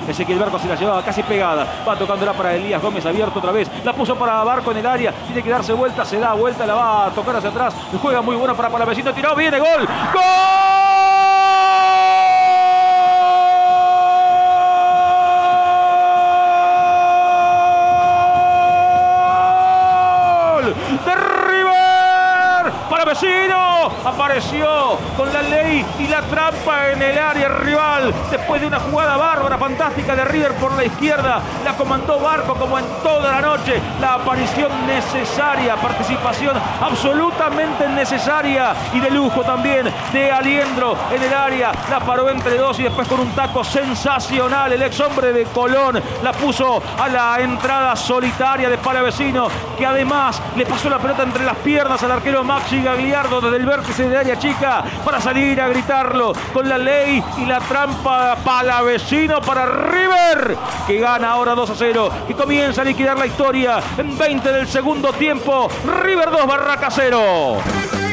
Ezequiel Barco se la llevaba casi pegada. Va tocándola para Elías Gómez, abierto otra vez. La puso para Barco en el área. Tiene que darse vuelta, se da vuelta, la va a tocar hacia atrás. Juega muy buena para Palavecino. Tiró, viene, gol. ¡Gol! Palavecino apareció con la ley y la trampa en el área rival después de una jugada bárbara, fantástica de River por la izquierda. La comandó Barco como en toda la noche. La aparición necesaria, participación absolutamente necesaria y de lujo también de Aliendro en el área. La paró entre dos y después con un taco sensacional. El ex hombre de Colón la puso a la entrada solitaria de Palavecino, que además le pasó la pelota entre las piernas al arquero Maxi Gagliardo desde el vértice de área chica para salir a gritarlo con la ley y la trampa. Palavecino para River, que gana ahora 2-0, que comienza a liquidar la historia en 20 del segundo tiempo. River 2, Barraca 0.